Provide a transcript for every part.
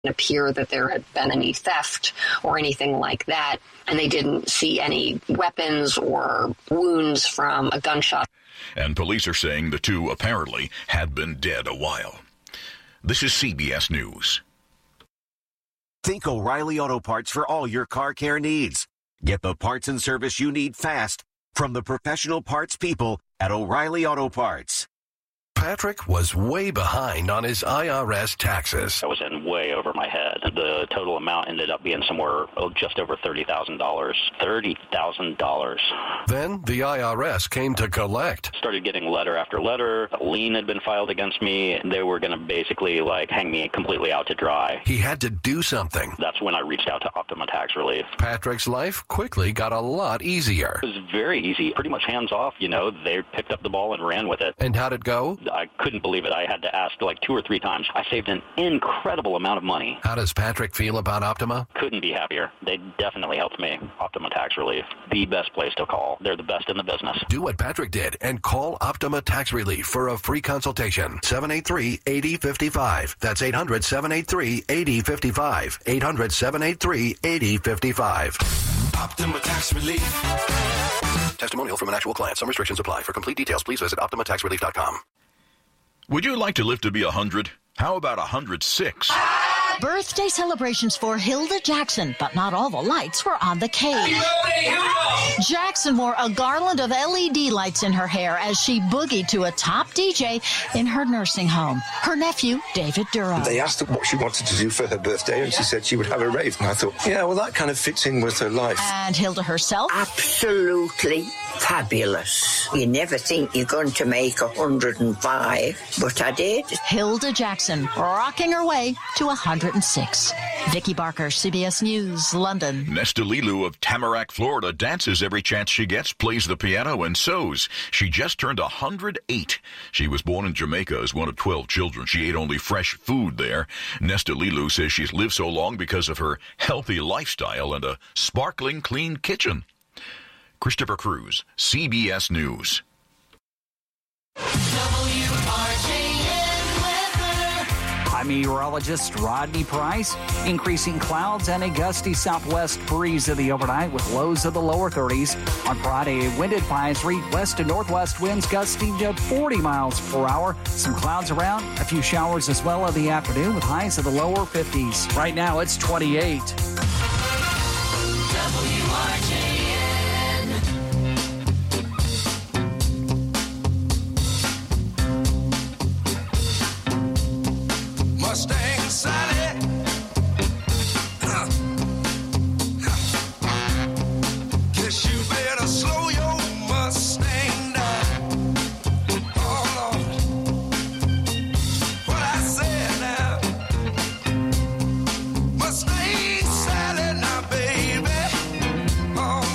appear that there had been any theft or anything like that, and they didn't see any weapons or wounds from a gunshot. And police are saying the two apparently had been dead a while. This is CBS News. Think O'Reilly Auto Parts for all your car care needs. Get the parts and service you need fast from the professional parts people at O'Reilly Auto Parts. Patrick was way behind on his IRS taxes. I was in way over my head. The total amount ended up being somewhere just over $30,000. $30,000. Then the IRS came to collect. Started getting letter after letter. A lien had been filed against me. They were going to basically hang me completely out to dry. He had to do something. That's when I reached out to Optima Tax Relief. Patrick's life quickly got a lot easier. It was very easy. Pretty much hands off, They picked up the ball and ran with it. And how'd it go? I couldn't believe it. I had to ask 2 or 3 times. I saved an incredible amount of money. How does Patrick feel about Optima? Couldn't be happier. They definitely helped me. Optima Tax Relief, the best place to call. They're the best in the business. Do what Patrick did and call Optima Tax Relief for a free consultation. 783-8055. That's 800-783-8055. 800-783-8055. Optima Tax Relief. Testimonial from an actual client. Some restrictions apply. For complete details, please visit OptimaTaxRelief.com. Would you like to live to be 100? How about 106? Birthday celebrations for Hilda Jackson, but not all the lights were on the cake. Jackson wore a garland of LED lights in her hair as she boogied to a top DJ in her nursing home. Her nephew, David Duro. They asked her what she wanted to do for her birthday, and she said she would have a rave. And I thought, that kind of fits in with her life. And Hilda herself? Absolutely fabulous. You never think you're going to make 105, but I did. Hilda Jackson, rocking her way to 106. Vicky Barker, CBS News, London. Nesta Lilu of Tamarack, Florida, dances every chance she gets, plays the piano, and sews. She just turned 108. She was born in Jamaica as one of 12 children. She ate only fresh food there. Nesta Lilu says she's lived so long because of her healthy lifestyle and a sparkling clean kitchen. Christopher Cruz, CBS News. I'm meteorologist Rodney Price. Increasing clouds and a gusty southwest breeze in the overnight with lows of the lower 30s. On Friday, a wind advisory, west to northwest winds gusting to 40 miles per hour. Some clouds around, a few showers as well in the afternoon with highs of the lower 50s. Right now, it's 28. WRJN. Mustang Sally. Guess you better slow your Mustang down. Oh, Lord. What I said now. Mustang Sally now, baby. Oh,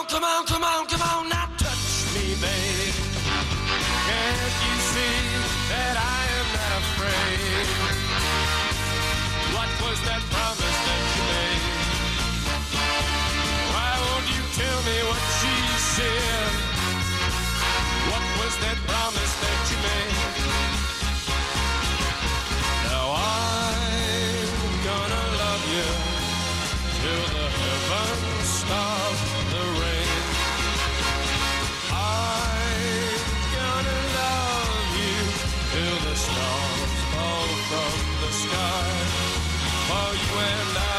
on, come on, come on, come on, now touch me, babe. Can't you see that I am not afraid? What was that promise that you made? Why won't you tell me what she said? What was that promise that you made? Now I'm gonna love you till the heavens stop the rain. I'm gonna love you till the stars fall from the sky for you and I.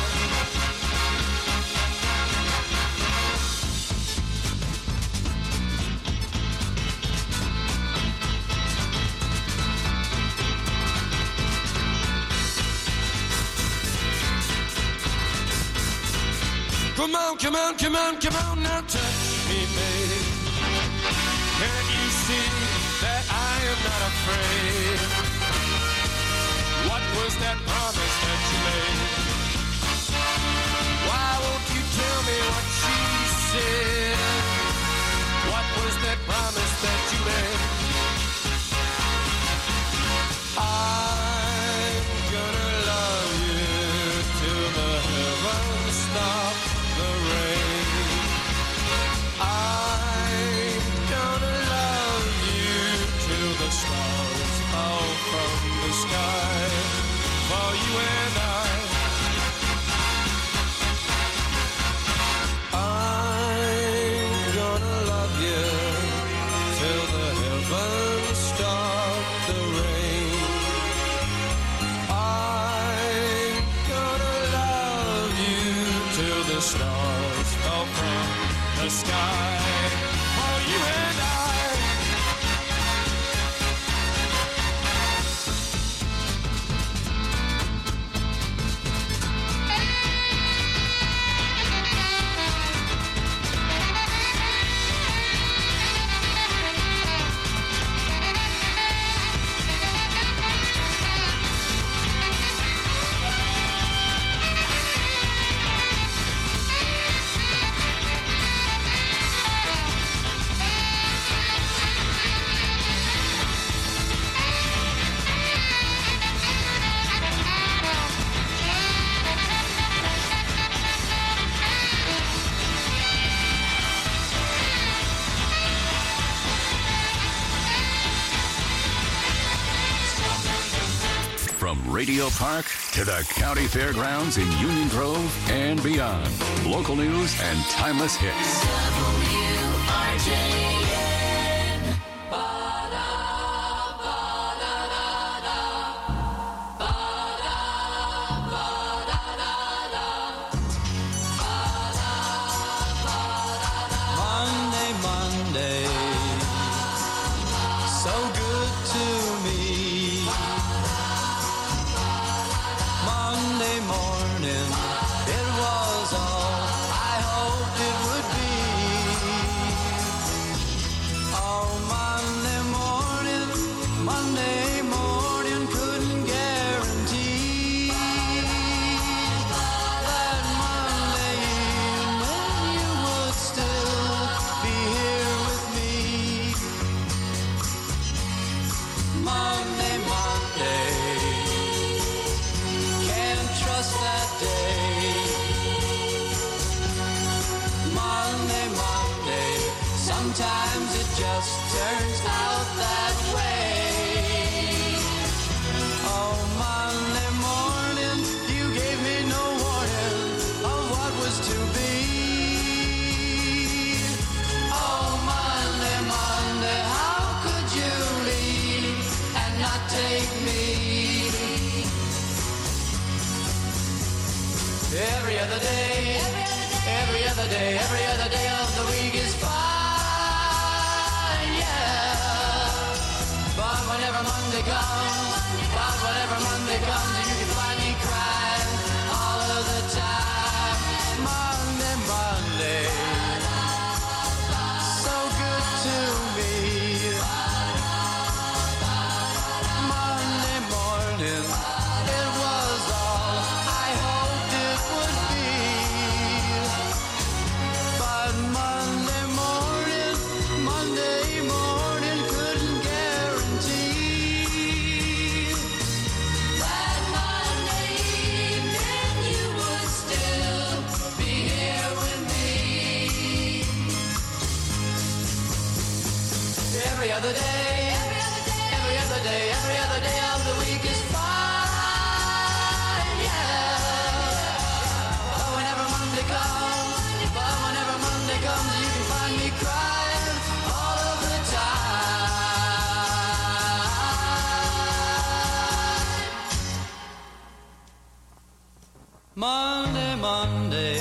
Come on, come on, come on, come on, now touch me, babe. Can't you see that I am not afraid? What was that promise that you made? Why won't you tell me what she said? What was that promise that you made? I'm gonna love you till the heavens stop the rain. I'm gonna love you till the stars fall from the sky for you and I. I'm gonna love you till the heavens stop the rain. I'm gonna love you till the stars fall from the sky for you and I. From Radio Park to the County Fairgrounds in Union Grove and beyond. Local news and timeless hits. WRJN. Monday, Monday, so good to me. Monday morning, it was all I hoped it would be. Oh, Monday morning, couldn't guarantee that Monday evening you would still be here with me. Monday, can't trust that day. Monday, sometimes it just turns out that way. Oh, Monday morning, you gave me no warning of what was to be. Oh, Monday, how could you leave and not take me? Every other day, every other day, every other day of the week is fine, yeah. But whenever Monday comes, you can find me crying all of the time. Monday, so good to me. Monday morning, it was all I hoped it would be. But other day, every other day, every other day of the week is fine, yeah. But whenever Monday comes, you can find me crying all of the time. Monday, Monday,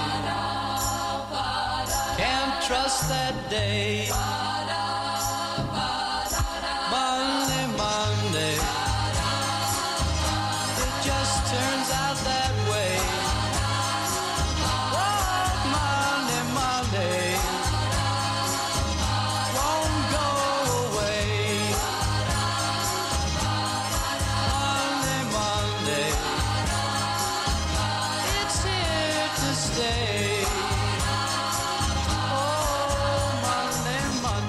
can't trust that day. Monday, Monday, it just turns out that way. Oh, Monday, Monday, won't go away. Monday, Monday, it's here to stay. Oh, Monday, Monday.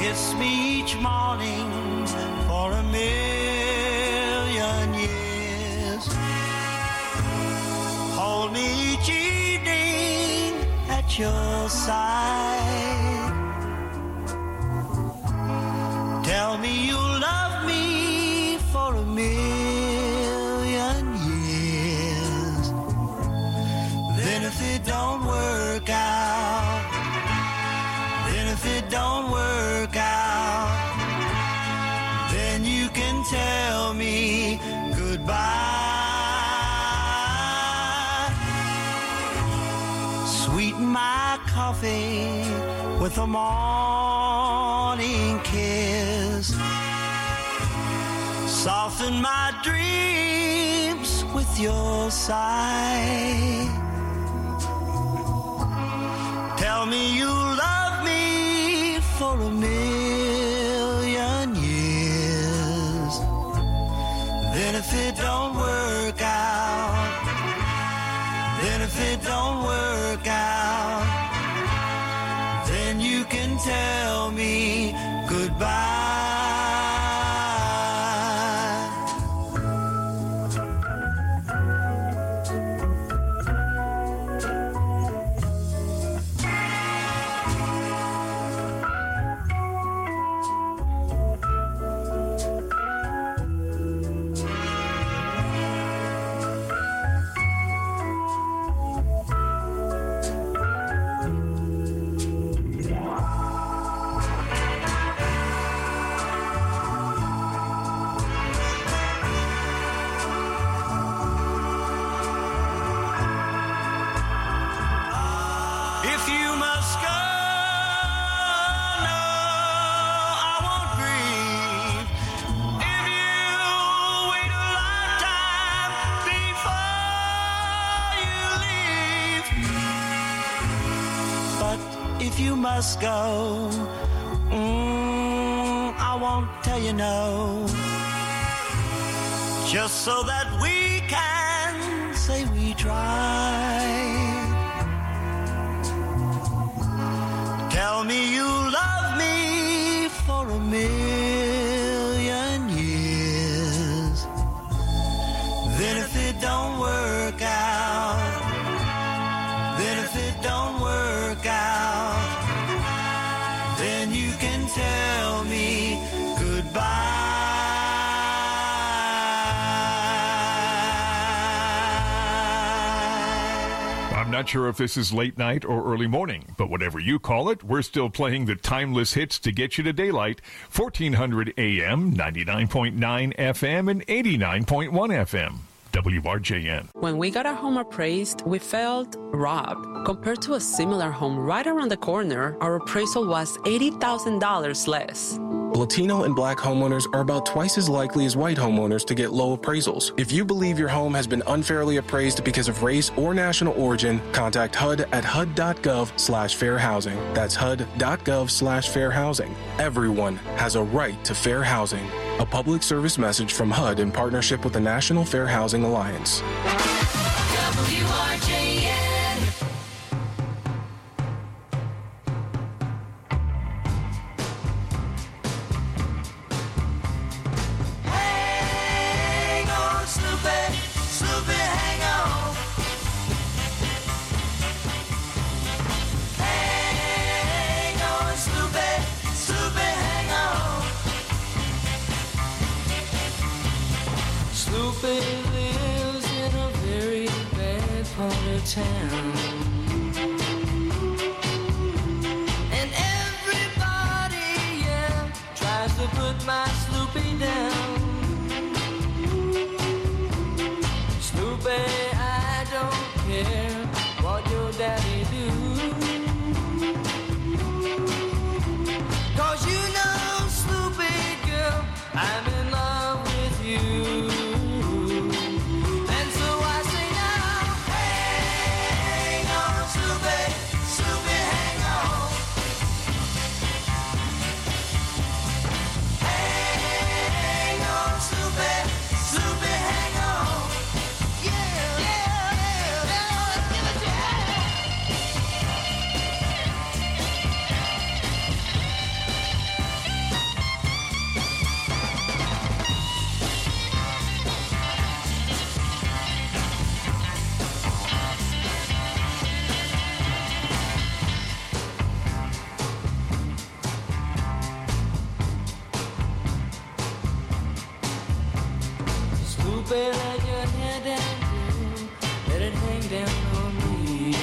Kiss me each morning for a million years. Hold me each evening at your side. Tell me you love me for a million years. Then if it don't work out, then if it don't work out, then you can tell me goodbye. Sweeten my coffee with a morning kiss. Soften my dreams with your sigh. Tell me you love me for a million years. Then if it don't work out, then if it don't work out, then you can tell me goodbye. If you must go, no, I won't grieve. If you wait a lifetime before you leave. But if you must go, I won't tell you no. Just so that we can say we tried. Tell me you love me for a million years. Then if it don't work out, then if it don't work out, then you can tell me goodbye. I'm not sure if this is late night or early morning, but whatever you call it, we're still playing the timeless hits to get you to daylight. 1400 AM, 99.9 FM, and 89.1 FM. WRJN. When we got our home appraised, we felt robbed. Compared to a similar home right around the corner, our appraisal was $80,000 less. Latino and black homeowners are about twice as likely as white homeowners to get low appraisals. If you believe your home has been unfairly appraised because of race or national origin, contact HUD at HUD.gov/fair housing. That's HUD.gov/fair housing. Everyone has a right to fair housing. A public service message from HUD in partnership with the National Fair Housing Alliance. WRJN. Hang on, Snoopy, Snoopy, hang on. Hang on, Snoopy, Snoopy, hang on. Snoopy lives in a very bad part of town. And everybody, yeah, tries to put my Snoopy down. Snoopy, I don't care what your daddy do. 'Cause you know, Snoopy girl, I'm in love with you. And so I say now, hang on, Snoopy, Snoopy, hang on. Hang on, Snoopy, Snoopy, hang on. Yeah, yeah, yeah, yeah, give it to me. let your hair down, girl. Let it hang down on me.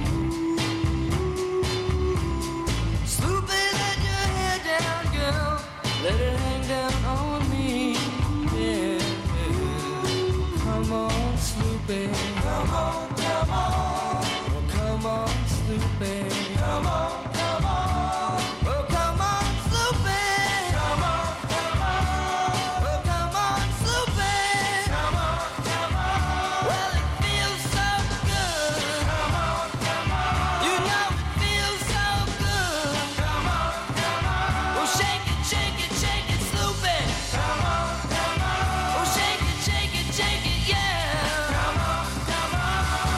Sloopy, let your hair down, girl. Let it hang down on me. Yeah. Come on, Sloopy. Come on, come on. Oh, come on, Sloopy. Come on, come on. Oh, come on, Sloopy. Come on, come on. Oh, come on, Sloopy. Come on, come on. Well, it feels so good. Come on, come on. You know it feels so good. Come on, come on. Oh, shake it, Sloopy. Come on, come on. Oh, shake it, yeah. Come on, come on.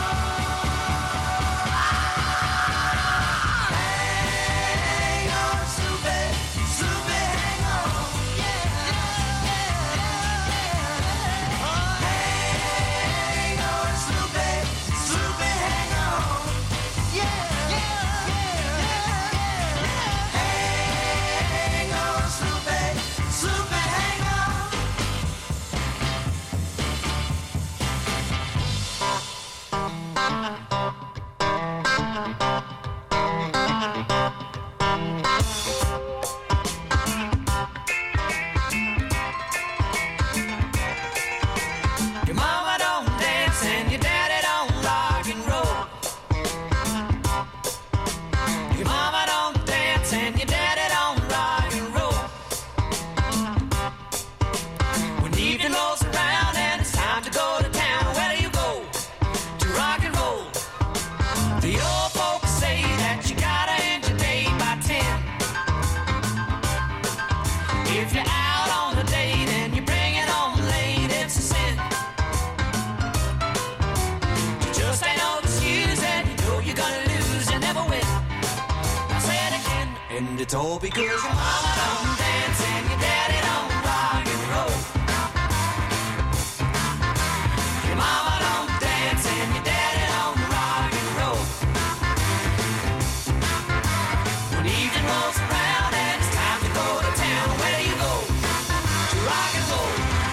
Hang on, Sloopy. Sloopy, hang on. Yeah, hang on, Sloopy. Sloopy, hang on. Yeah, hang on, Sloopy. Sloopy, hang on. Your mama don't dance and your daddy don't rock and roll. Your mama don't dance and your daddy don't rock and roll. When evening rolls around and it's time to go to town, where do you go? To rock and roll. The old folks say that you gotta end your day by 10. If you're out on a date and you bring it home late, it's a sin. You just ain't no excuse and you know you're gonna lose, you never win. I'll say it again, and it's all because your mama don't dance and your daddy don't rock and roll. Your mama don't dance and your daddy don't rock and roll. When evening rolls around and it's time to go to town, where do you go? To rock and roll.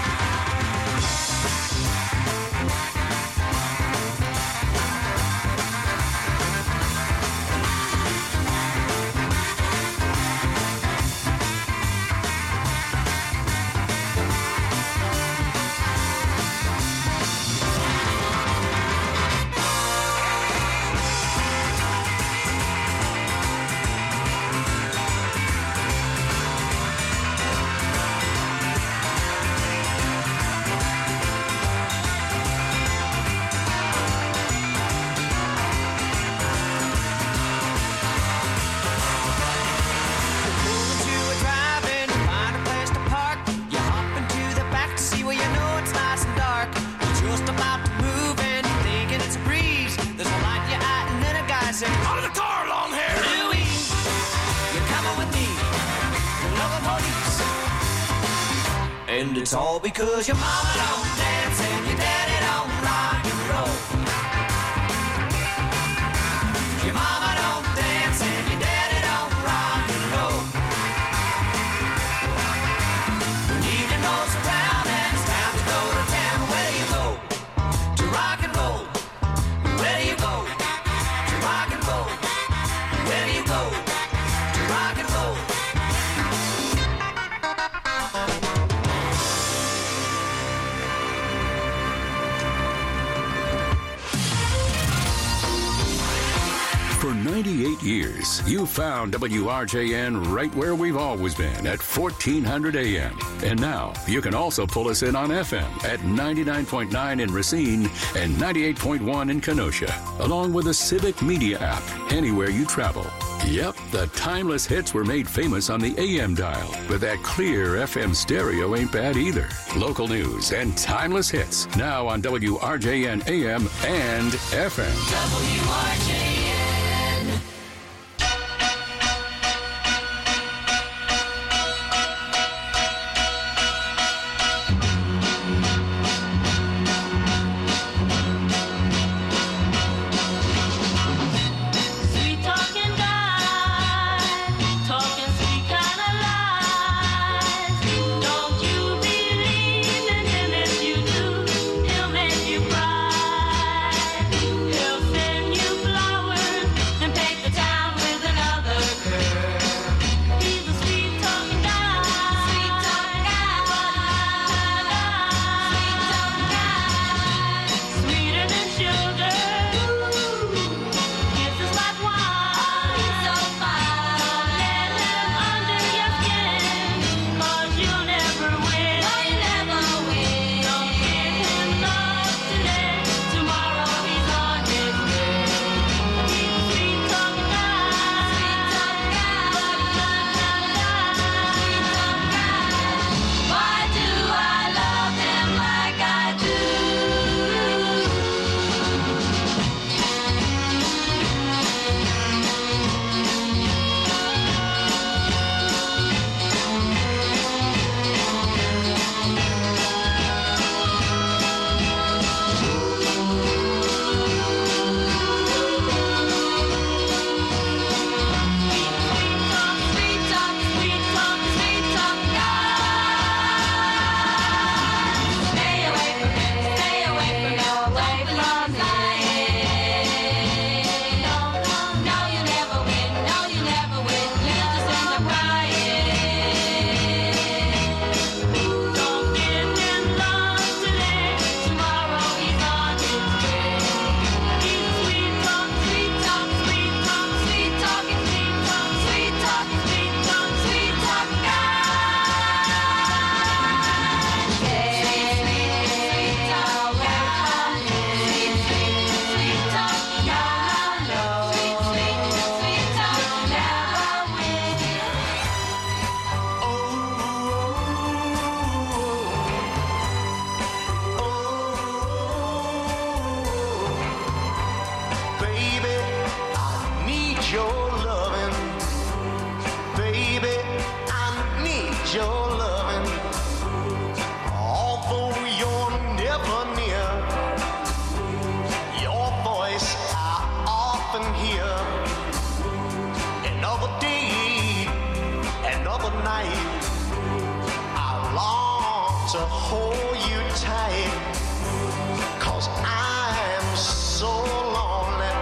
And it's all because your mama don't dance and your daddy don't rock and roll. Your mama don't dance and your daddy don't rock and roll. When evening rolls around and it's time to go to town, where do you go? To rock and roll. Where do you go? To rock and roll. Where do you go? To rock and roll. For 98 years, you found WRJN right where we've always been at 1400 AM. And now you can also pull us in on FM at 99.9 in Racine and 98.1 in Kenosha, along with the Civic Media app anywhere you travel. Yep, the timeless hits were made famous on the AM dial, but that clear FM stereo ain't bad either. Local news and timeless hits now on WRJN AM and FM. WRJN. Don't you believe in him if you do? night. I long to hold you tight, 'cause I'm so lonely.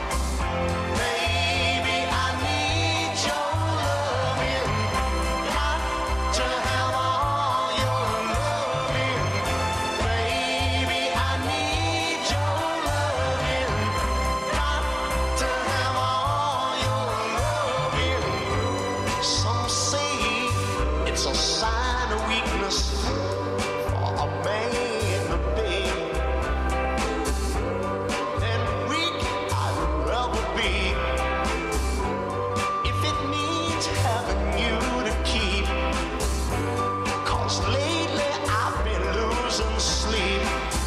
Baby, I need your loving. Got to have all your loving. Baby, I need your loving. Got to have all your loving. Some say it's a sign of weakness for a man to beg. And weak I'd rather be if it means having you to keep. 'Cause lately I've been losing sleep.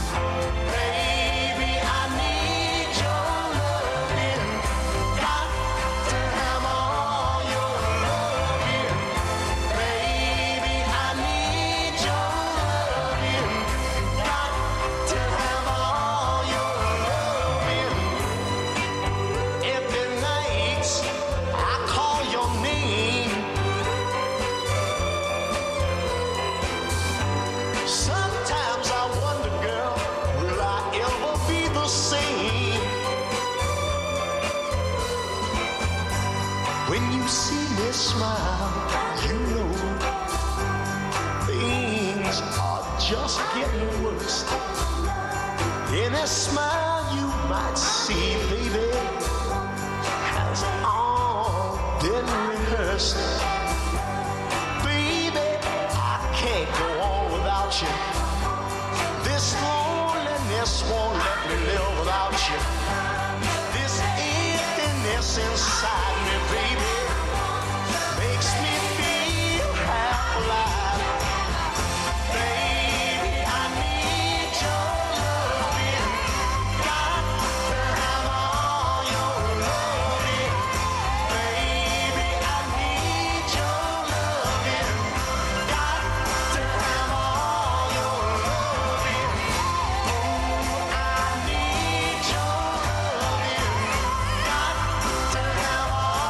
Baby, I need your loving. Got to have all your loving. Baby, I need your loving. Got to have all your loving. Every night I call your name. Sometimes I wonder, girl, will I ever be the same? When you see me smile, you know things are just getting worse. Any smile you might see, baby, has all been rehearsed. Baby, I can't go on without you. This loneliness won't let me live without you. This emptiness inside me, baby, makes me feel half alive. Baby, I need your loving. Got to have all your loving. Baby, I need your loving. Got to have all your loving. Oh, I need your loving. Got to have all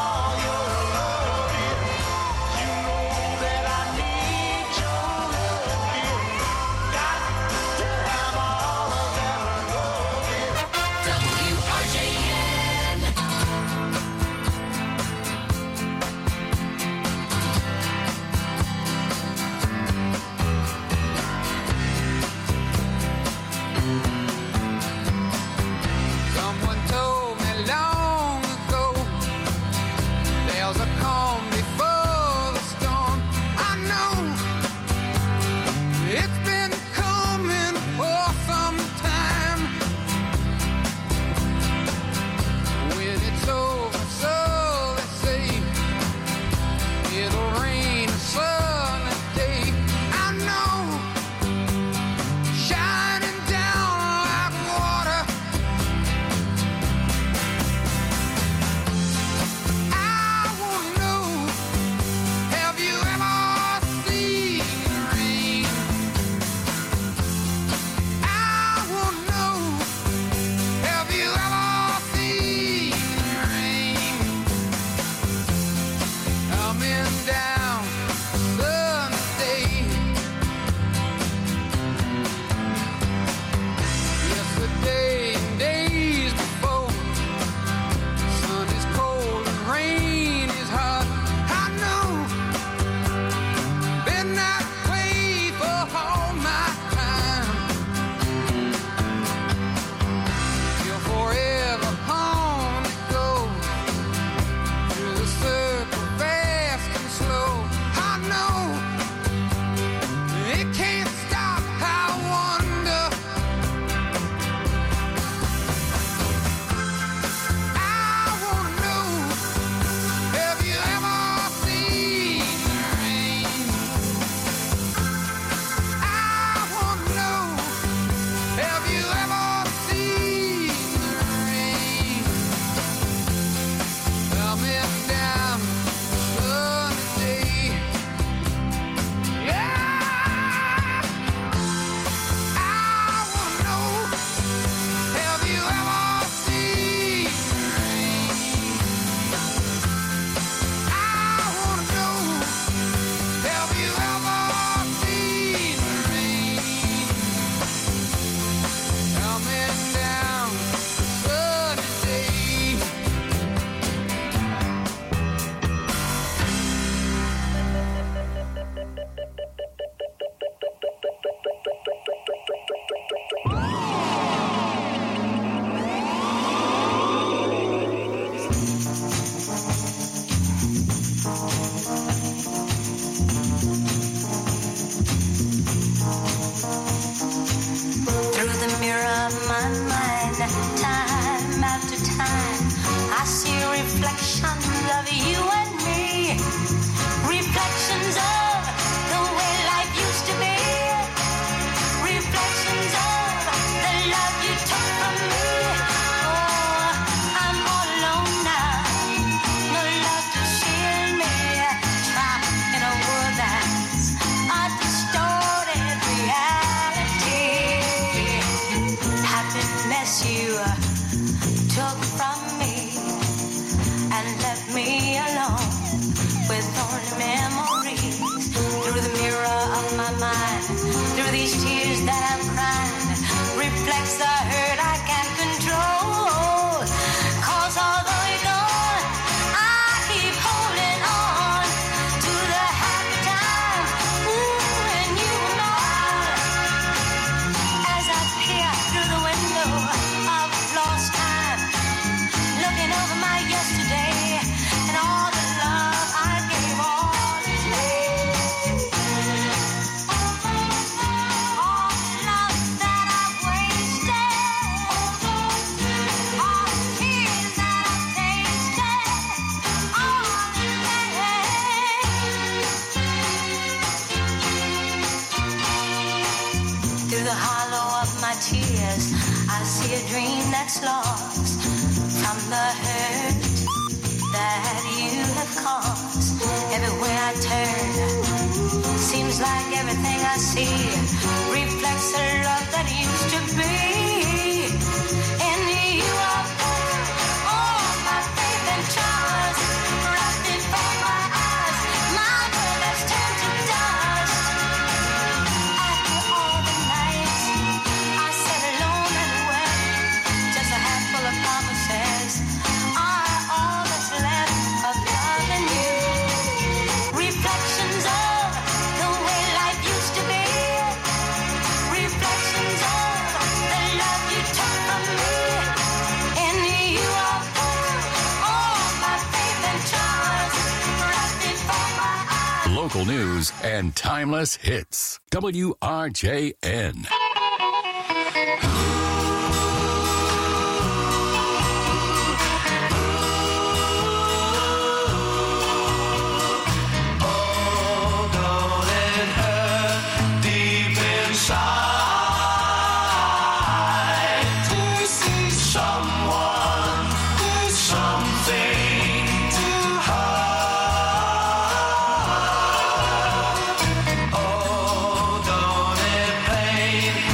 through these tears that I'm crying reflects the hurt I can't control. 'Cause although you're gone, I keep holding on to the happy time when you were mine. As I peer through the window of lost time, looking over my yesterday and all the love I gave all the day. All the love that I've wasted, all the tears that I've tasted, all the pain. Through the hollow of my tears, I see a dream that's lost from the hurt that you have caused. Everywhere I turn, seems like everything I see reflects the love that used to be. In you I put all my faith and trust, right before my eyes, my world has turned to dust. After all the nights I sat alone and wept, just a handful of promises are all that's left of loving you. Reflections of the way life used to be. Reflections of the love you took from me. In you I put all my faith and trust, right before my eyes. Local news and timeless hits. WRJN. Don't it hurt deep inside to see someone, something to hurt? Oh, don't it pain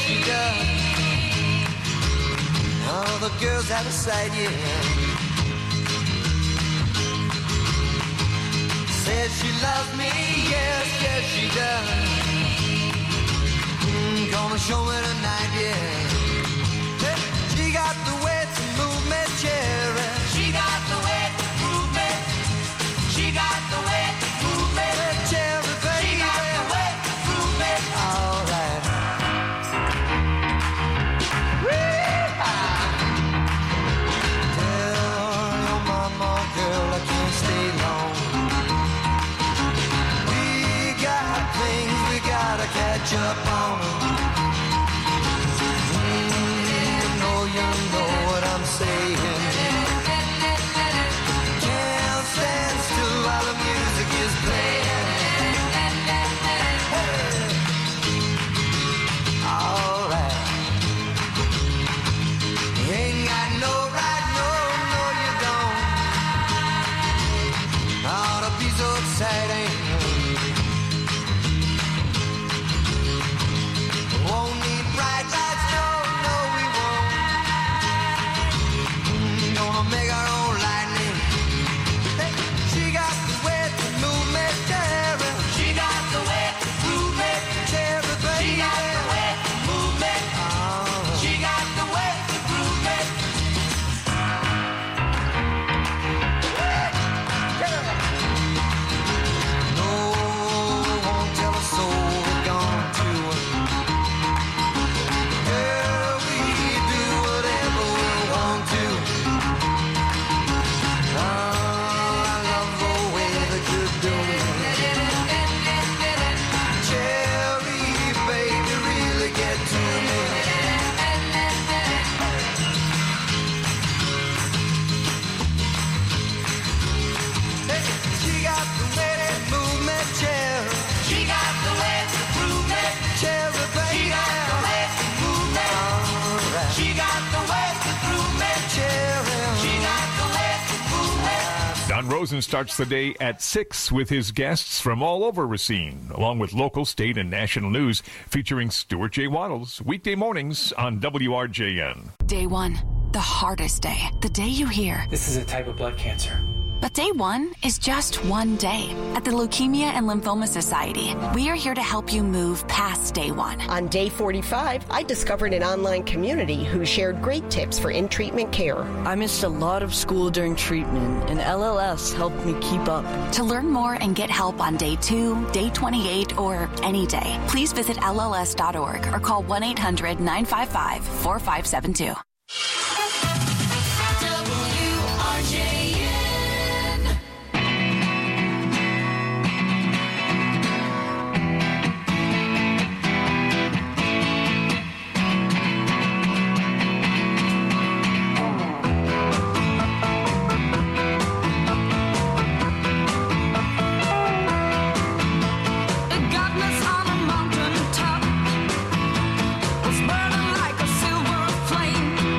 she does. All the girls out of sight, yeah. Says she loves me, yes, yes she does. Gonna show me tonight, yeah. Hey, she got the way to move me, cherry. She got the way to move me. She got the way to move me, cherry, baby. She got the way to move me. All right. Tell your mama, girl, I can't stay long. We got things we gotta catch up on. You know what I'm saying. Can't stand still while the music is playing. Hey. All right. You ain't got no right, no, you don't. Ought to be so exciting. Won't need bright lights, no, we won't. Gonna make our own lightning. Hey, she got the way to move me, cherry. She got the way to move me, cherry, baby. She got the way to move me. She got the way to move me. No, won't tell a soul we're gone to. Girl, we do whatever we want to. I love the way that you do it. Cherry, baby, really get to me. Hey, she got the way to move me, cherry. She got the way to prove me, cherry, baby. She got the way to move me. Right. She got the way to prove me, cherry. She got the way to move me. Don Rosen starts the day at 6 with his guests from all over Racine, along with local, state, and national news featuring Stuart J. Waddles, weekday mornings on WRJN. Day one, the hardest day. The day you hear, this is a type of blood cancer. But day one is just one day. At the Leukemia and Lymphoma Society, we are here to help you move past day one. On day 45, I discovered an online community who shared great tips for in-treatment care. I missed a lot of school during treatment, and LLS helped me keep up. To learn more and get help on day 2, day 28, or any day, please visit LLS.org or call 1-800-955-4572. Flame.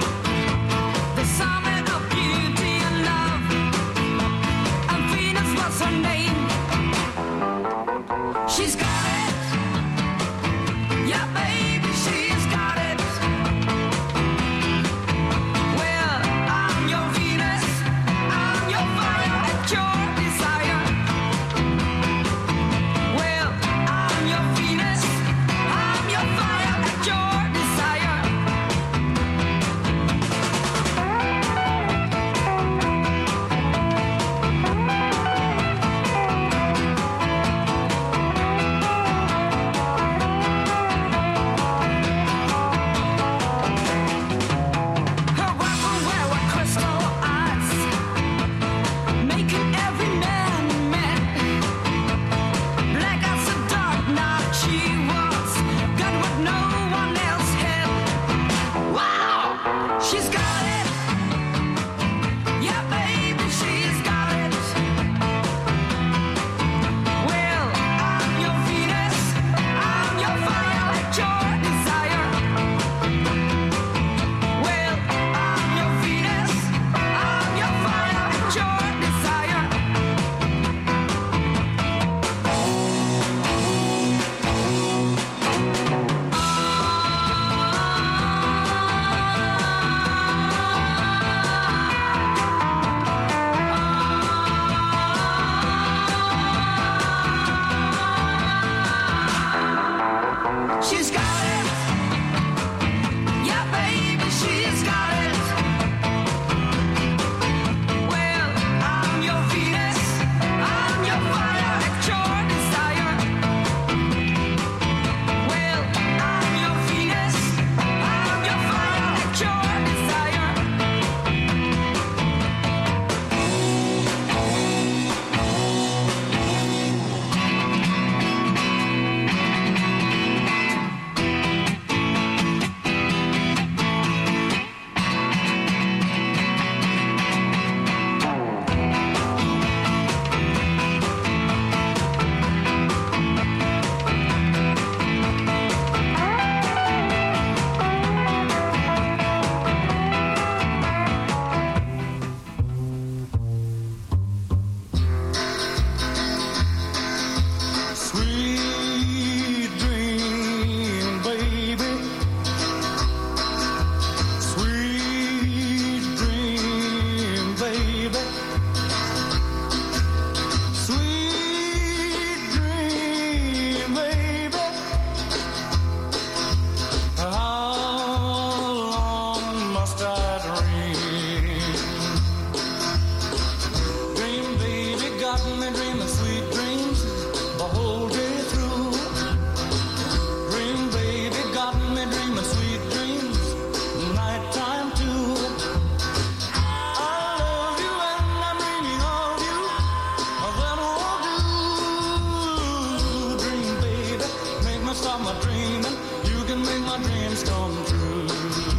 summer dreaming. You can make my dreams come true.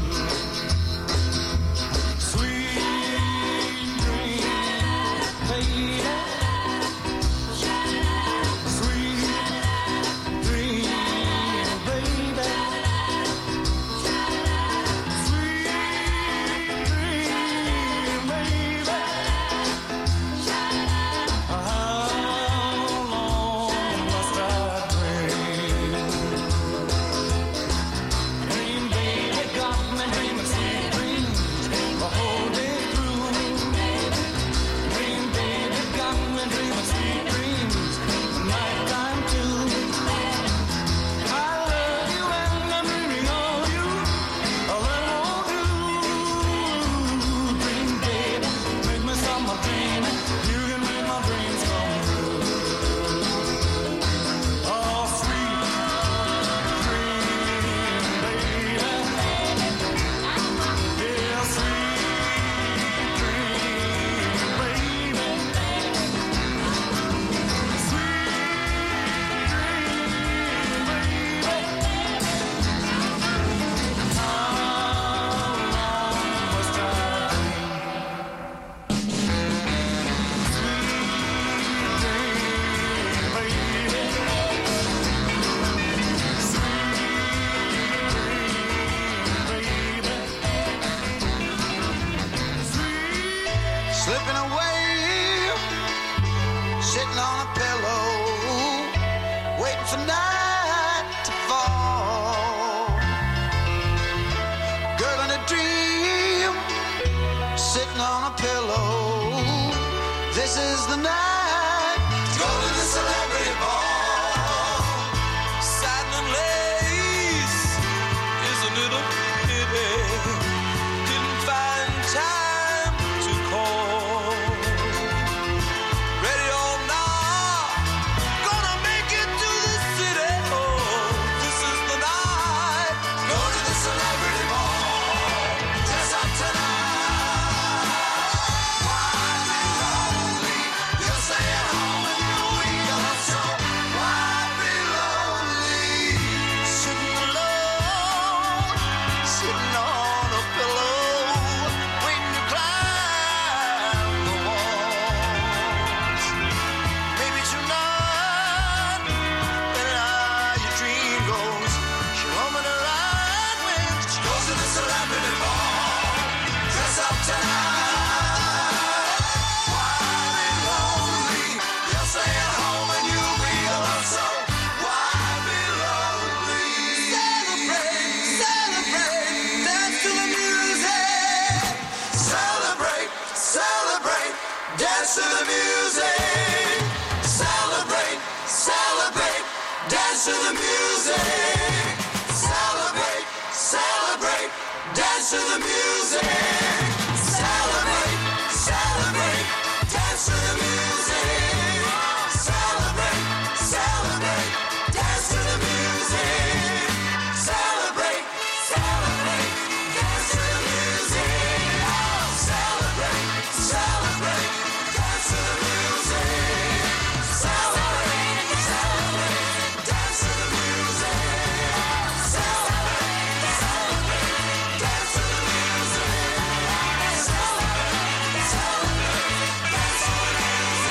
Sweet dream, baby. Sweet dream, baby. Sweet dream, baby. How long must I dream? Dream, baby, got me dreaming sweet dreams the whole day through. Dream, baby, got me dreaming sweet dreams the nighttime too. I love you and I'm dreaming of you. All I won't do. Dream, baby, make me summer dreaming. You can make my dreams come true. Oh, sweet dream, baby. Yeah, sweet dream, baby. Slipping away, sitting on a pillow, waiting for night to fall. Girl in a dream, sitting on a pillow. This is the night to go to the celebrity ball. Satin and lace, isn't it a pity? Didn't find time to call. Ready or not, gonna make it to the city. Oh, this is the night. Go to the celebrity ball. Dress up tonight. Why be lonely? You'll stay at home and you'll be alone. So why be lonely? Sitting alone, sitting on a pillow, waiting to climb the walls. Maybe tonight, when your dream goes, she'll hum it around when she goes to the celebrity ball. Dress up tonight. Why be lonely? You'll stay at home and you'll be alone. So why be lonely? Celebrate, celebrate, dance to the music. Celebrate, celebrate, dance to the music. Celebrate, celebrate, dance to the music. Celebrate, celebrate, dance to the music. Celebrate, celebrate, dance to the music. Celebrate, celebrate, dance to the music. Celebrate, celebrate, dance to the music. Celebrate, celebrate, dance to the music. Celebrate, celebrate, dance to the music. Celebrate, celebrate, dance to the music. Celebrate, celebrate, dance to the music.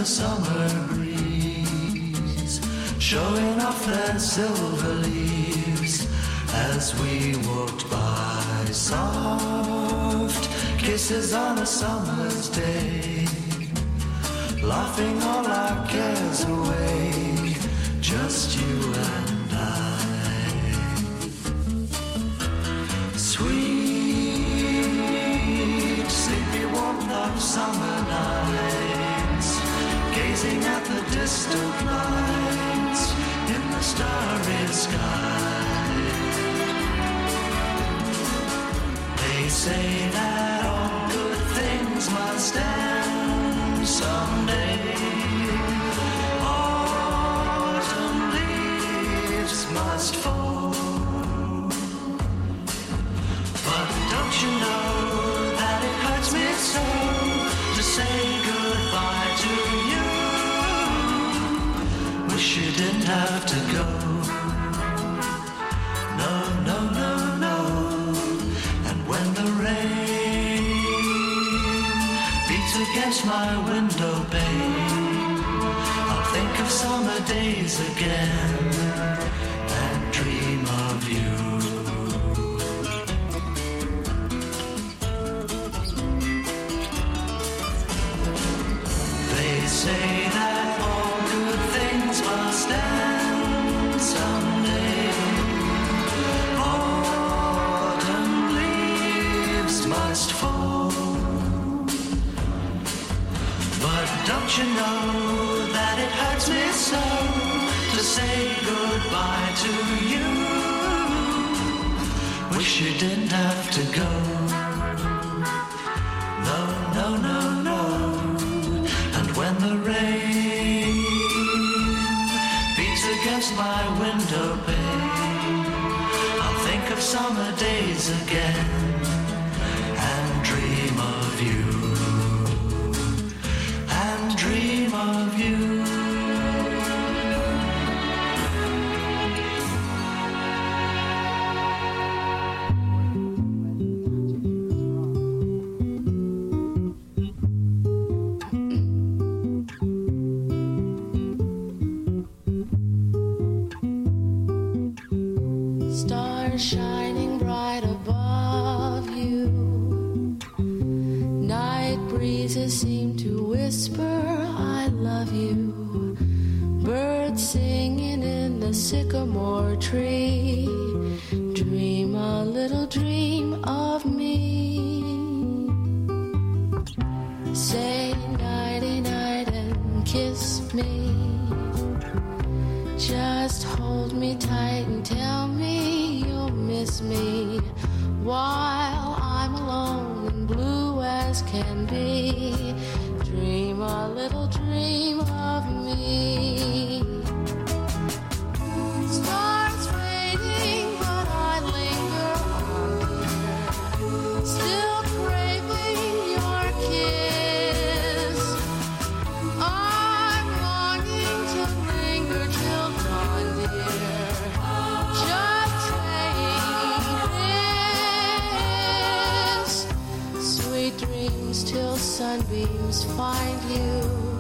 the summer breeze, showing off their silver leaves as we walked by. Soft kisses on a summer's day, laughing all our cares away, just you and I. Sweet, sleepy warmth of summer nights, gazing at the distant lights in the starry sky. They say that all good things must end someday. Autumn leaves must fall. But don't you know that it hurts me so to say goodbye to you? Wish you didn't have to go. No, no, no, no. And when the rain beats against my window pane, I'll think of summer days again and dream of you. They say that all good things must end someday. Autumn leaves must fall. But don't you know that it hurts me so to say goodbye to you? Wish you didn't have to go. No, no, no, no. And when the rain beats against my window pane, I'll think of summer days again and dream of you. And dream of you. Stars shining bright above you. Night breezes seem to whisper, I love you. Birds singing in the sycamore tree. Dream a little dream of me. Say nighty night and kiss me. Just hold me tight and tell me you'll miss me while I'm alone and blue as can be. Dream a little dream of me. Stars fading, but I linger on, still craving your kiss. I'm longing to linger till dawn, dear. Just saying this. Sweet dreams till sunbeams find you.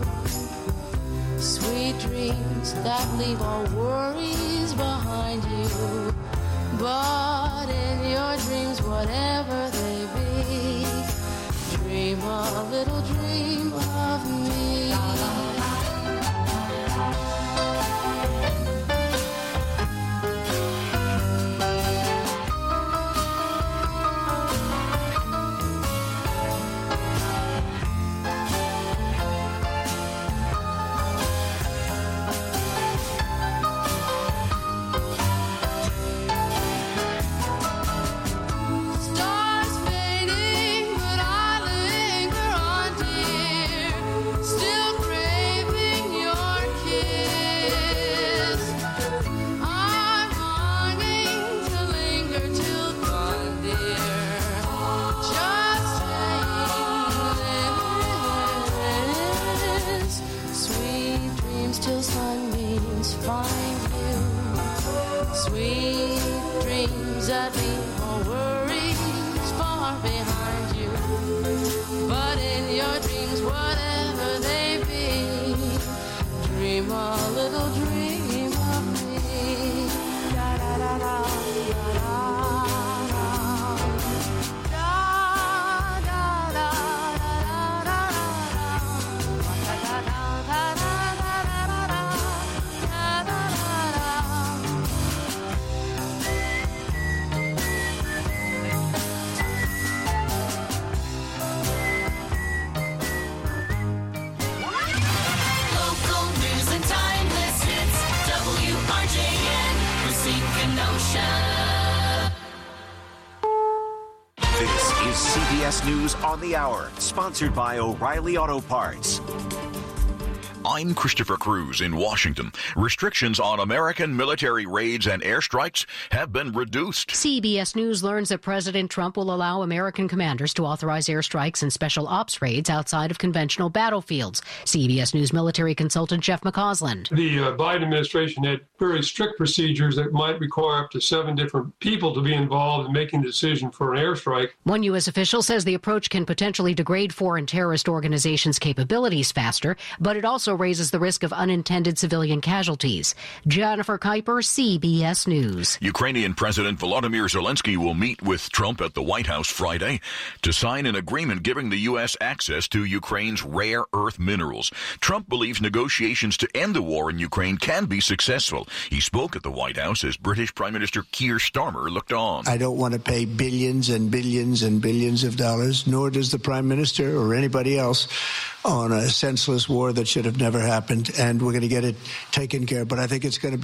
Sweet dreams that leave all worries behind you. But in your dreams, whatever they be, dream a little dream of me. Stars fading, but I linger on, dear. Still craving your kiss. I'm longing to linger till dawn, dear. Just saying this. Sweet dreams till sunbeams find you. Sweet dreams that leave all worries far behind you. But in your dreams, whatever they be, News on the Hour, sponsored by O'Reilly Auto Parts. I'm Christopher Cruz in Washington. Restrictions on American military raids and airstrikes have been reduced. CBS News learns that President Trump will allow American commanders to authorize airstrikes and special ops raids outside of conventional battlefields. CBS News military consultant Jeff McCausland. The Biden administration had very strict procedures that might require up to 7 different people to be involved in making the decision for an airstrike. One U.S. official says the approach can potentially degrade foreign terrorist organizations' capabilities faster, but it also raises the risk of unintended civilian casualties. Jennifer Kuiper, CBS News. Ukrainian President Volodymyr Zelensky will meet with Trump at the White House Friday to sign an agreement giving the U.S. access to Ukraine's rare earth minerals. Trump believes negotiations to end the war in Ukraine can be successful. He spoke at the White House as British Prime Minister Keir Starmer looked on. I don't want to pay billions and billions and billions of dollars, nor does the Prime Minister or anybody else, on a senseless war that should have never happened, and we're going to get it taken care of. But I think it's going to be